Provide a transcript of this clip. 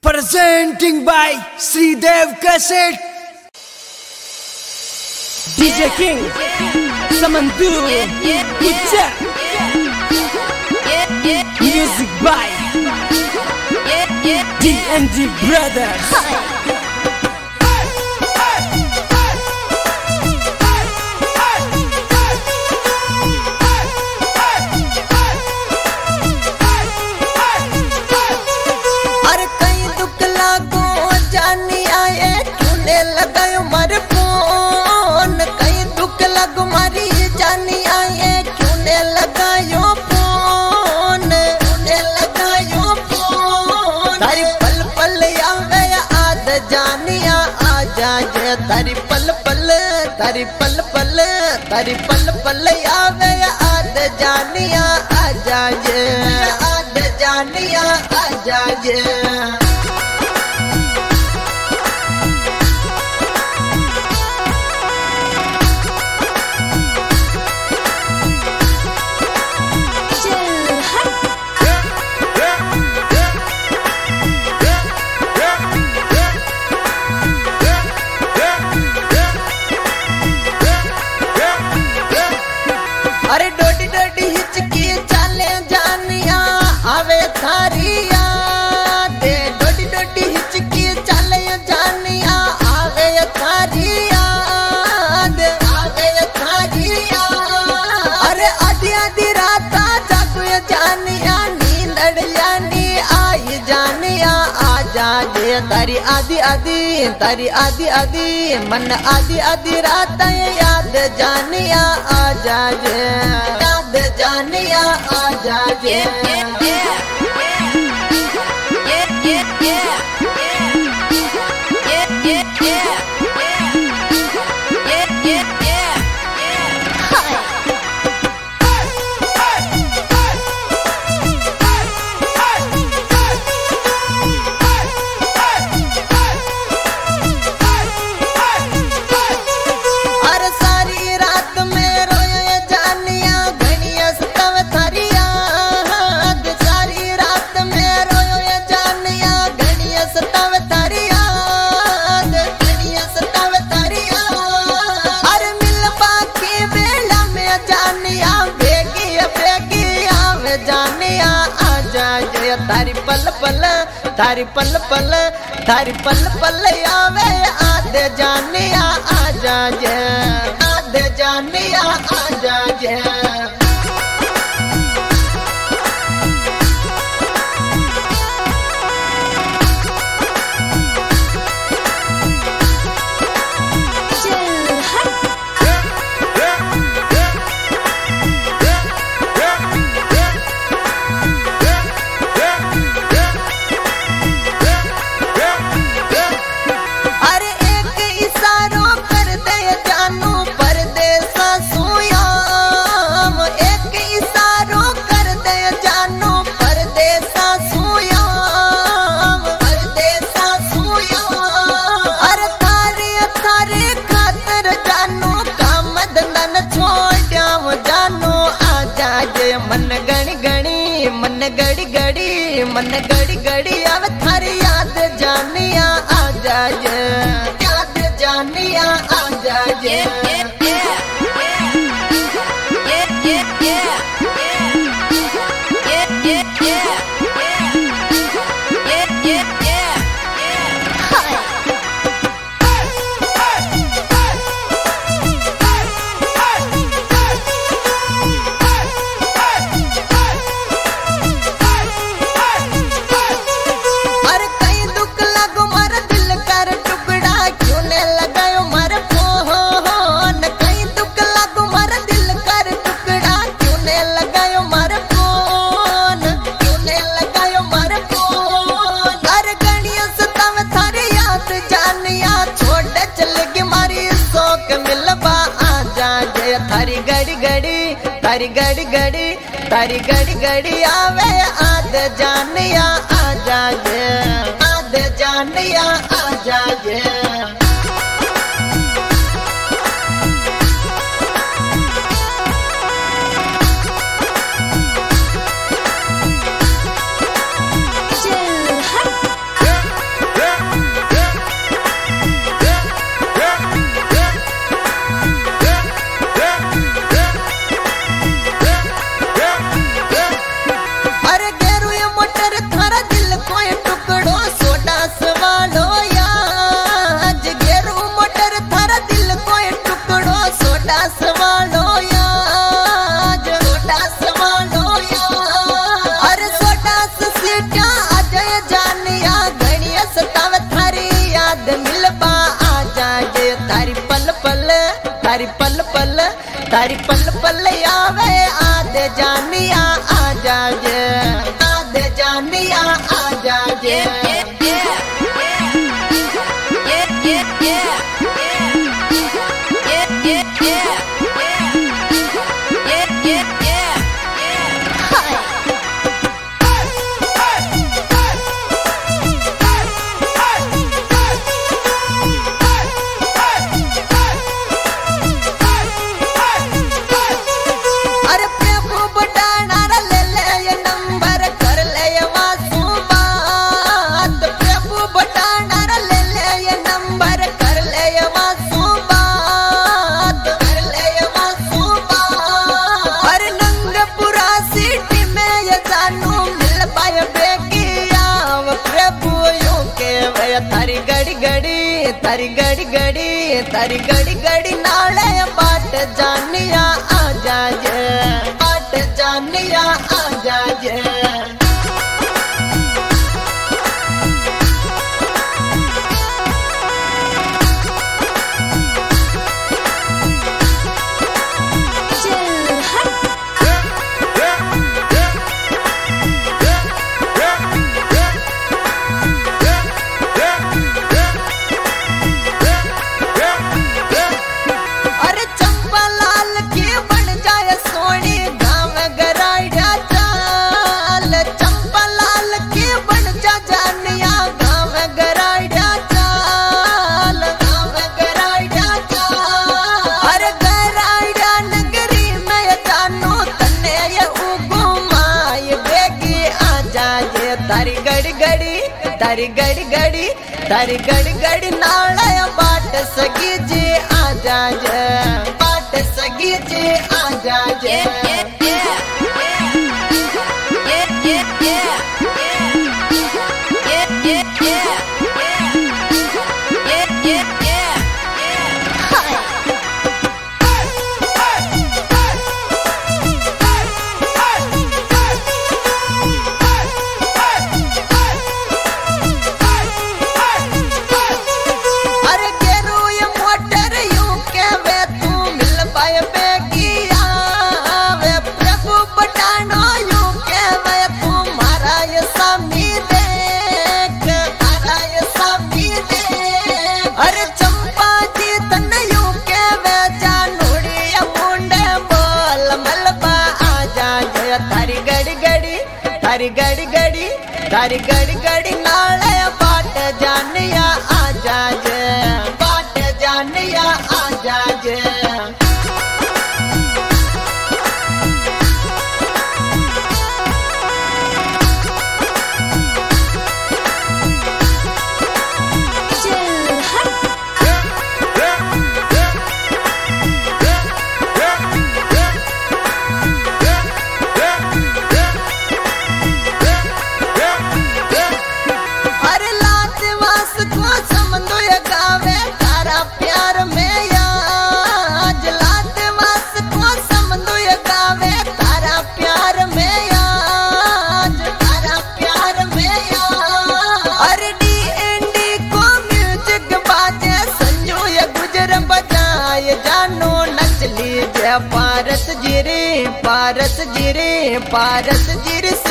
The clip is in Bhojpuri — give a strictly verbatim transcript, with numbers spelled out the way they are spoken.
Presenting by Sridev Cassette. D J King, Samandu, Ucha. Music by D and D Brothers. तारी पल पल तारी पल पल तारी पल पल आवे आद जानिया आजा जे आद जानिया आजा जे अरे डोडी डोडी हिचकी चाले जानिया आवे थारिया दे डोडी डोडी हिचकी चाले जानिया आवे थारिया दे आवे थारिया अरे आधी आधी रात जागो जानिया नींद जानी आई जानिया आजा जे तारी आधी आधी तारी आधी आधी मन आधी आधी रात याद जानिया आजा जे याद जानिया आजा जे तारी पल पल तारी पल पल तारी पल पल आवे आद जानिया आजा जे आद जानिया आजा जे मन गड़ी गड़ी मन गड़ी गड़ी मन गड़ी गड़ी अब थारी याद जानिया आजा जे याद जानिया आजा जे तारी गड़ी गड़ी तारी गड़ी गड़ी तारी गड़ी गड़ी आवे आद जानिया आजा जे आद जानिया आजा जे तारी गड़ी गड़ी तारी गड़ी गड़ी नाले बाट जानिया आ जाजे बाट जानिया आ जाजे तारी गड़ी गड़ी तारी गड़ी गड़ी तारी गड़ी गड़ी नाले बाट सगी जी आ जाजे बाट सगी जी आ जाजे तारी गड़ी गड़ी तारी गड़ी गड़ी नाले बाट जानिया आ जाजे बाट जानिया आ जाजे पारस जिरे पारस जिरे पारस जिरे